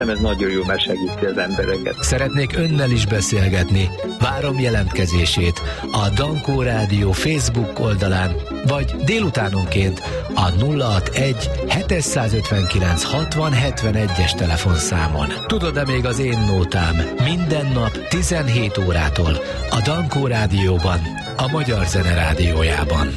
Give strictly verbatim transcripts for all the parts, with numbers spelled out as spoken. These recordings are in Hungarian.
Ez nagyon jó, mert segíti az embereket. Szeretnék önnel is beszélgetni. Várom jelentkezését a Dankó Rádió Facebook oldalán, vagy délutánonként a nulla hatvanegy hétszázötvenkilenc hatvan hetvenegyes telefonszámon. Tudod-e még az én nótám? Minden nap tizenhét órától a Dankó Rádióban, a Magyar Zene Rádiójában.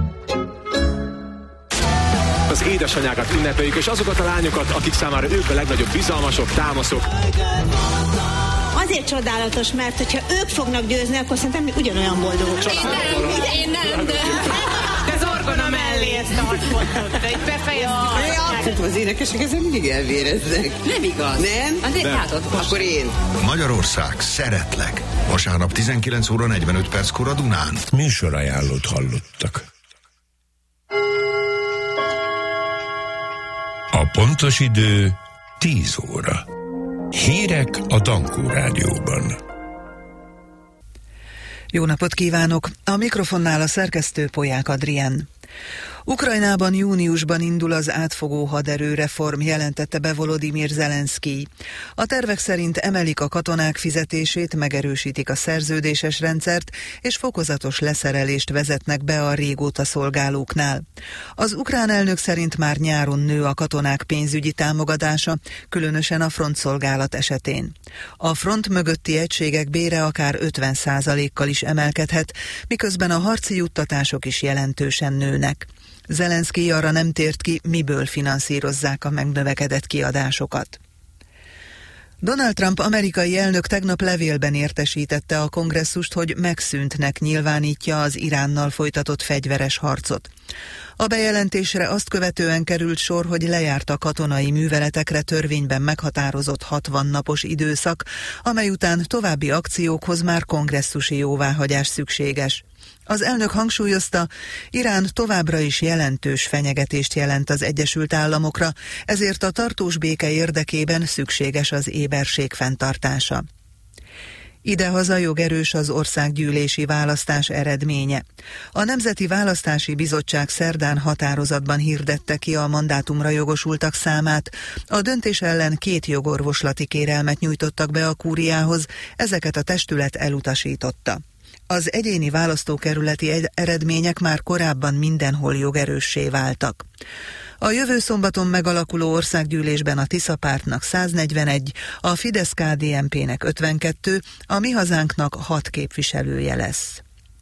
Az édesanyákat ünnepeljük, és azokat a lányokat, akik számára ők a legnagyobb bizalmasok, támaszok. Azért csodálatos, mert hogyha ők fognak győzni, akkor szerintem mi ugyanolyan boldogok. Én nem, én nem, de... De zorgona mellé ezt a hat pontot, de itt befejeztük. Az énekesek ezen mindig elvéreznek. Nem igaz. Nem? Azért látod, akkor én. Magyarország, szeretlek. Vasárnap tizenkilenc óra negyvenöt perckor a Dunán. Műsorajánlót hallottak. A pontos idő tíz óra. Hírek a Dankó Rádióban. Jó napot kívánok! A mikrofonnál a szerkesztő Polyák Adrien. Ukrajnában júniusban indul az átfogó haderőreform, jelentette be Volodymyr Zelenszkij. A tervek szerint emelik a katonák fizetését, megerősítik a szerződéses rendszert, és fokozatos leszerelést vezetnek be a régóta szolgálóknál. Az ukrán elnök szerint már nyáron nő a katonák pénzügyi támogatása, különösen a frontszolgálat esetén. A front mögötti egységek bére akár ötven százalékkal is emelkedhet, miközben a harci juttatások is jelentősen nőnek. Zelenszkij arra nem tért ki, miből finanszírozzák a megnövekedett kiadásokat. Donald Trump amerikai elnök tegnap levélben értesítette a kongresszust, hogy megszűntnek nyilvánítja az Iránnal folytatott fegyveres harcot. A bejelentésre azt követően került sor, hogy lejárt a katonai műveletekre törvényben meghatározott hatvan napos időszak, amely után további akciókhoz már kongresszusi jóváhagyás szükséges. Az elnök hangsúlyozta, Irán továbbra is jelentős fenyegetést jelent az Egyesült Államokra, ezért a tartós béke érdekében szükséges az éberség fenntartása. Idehaza jogerős az országgyűlési választás eredménye. A Nemzeti Választási Bizottság szerdán határozatban hirdette ki a mandátumra jogosultak számát. A döntés ellen két jogorvoslati kérelmet nyújtottak be a kúriához, ezeket a testület elutasította. Az egyéni választókerületi eredmények már korábban mindenhol jogerőssé váltak. A jövő szombaton megalakuló országgyűlésben a Tisza pártnak száznegyvenegy, a Fidesz-ká dé en pének ötvenkettő, a Mi Hazánknak hat képviselője lesz.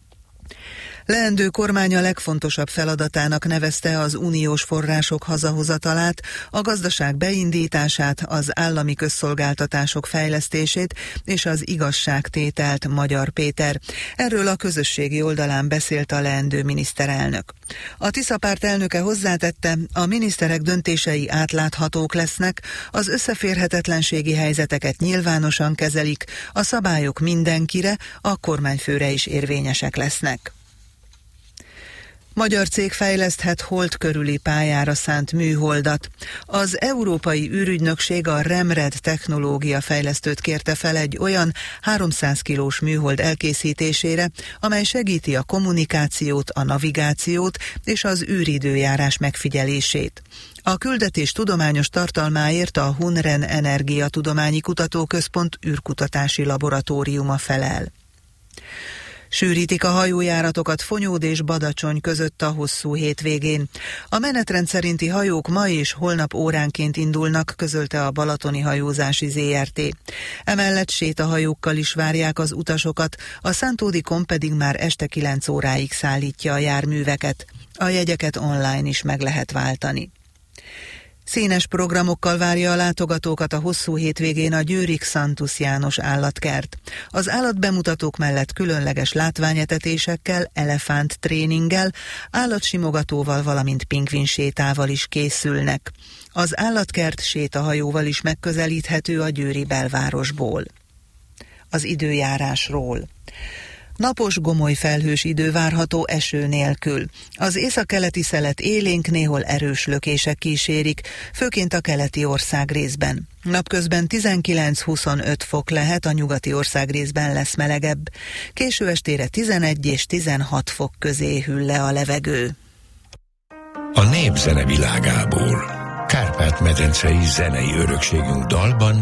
Leendő kormánya legfontosabb feladatának nevezte az uniós források hazahozatalát, a gazdaság beindítását, az állami közszolgáltatások fejlesztését és az igazságtételt Magyar Péter. Erről a közösségi oldalán beszélt a leendő miniszterelnök. A Tisza párt elnöke hozzátette, a miniszterek döntései átláthatók lesznek, az összeférhetetlenségi helyzeteket nyilvánosan kezelik, a szabályok mindenkire, a kormányfőre is érvényesek lesznek. Magyar cég fejleszthet hold körüli pályára szánt műholdat. Az Európai űrügynökség a REMRED technológia fejlesztőt kérte fel egy olyan háromszáz kilós műhold elkészítésére, amely segíti a kommunikációt, a navigációt és az űridőjárás megfigyelését. A küldetés tudományos tartalmáért a Hunren Energia Tudományi Kutatóközpont űrkutatási laboratóriuma felel. Sűrítik a hajójáratokat Fonyód és Badacsony között a hosszú hétvégén. A menetrend szerinti hajók ma és holnap óránként indulnak, közölte a Balatoni Hajózási zé er té. Emellett sétahajókkal is várják az utasokat, a Szántódikon pedig már este kilenc óráig szállítja a járműveket. A jegyeket online is meg lehet váltani. Színes programokkal várja a látogatókat a hosszú hétvégén a győri Xantus János állatkert. Az állatbemutatók mellett különleges látványetetésekkel, elefánt tréninggel, állatsimogatóval, valamint pingvinsétával is készülnek. Az állatkert sétahajóval is megközelíthető a győri belvárosból. Az időjárásról. Napos, gomoly felhős idő várható eső nélkül. Az északkeleti szelet élénk, néhol erős lökések kísérik, főként a keleti országrészben. Napközben tizenkilenc-huszonöt fok lehet, a nyugati országrészben lesz melegebb. Késő estére tizenegy és tizenhat fok közé hűl le a levegő. A népzene világából Kárpát-medencei zenei örökségünk dalban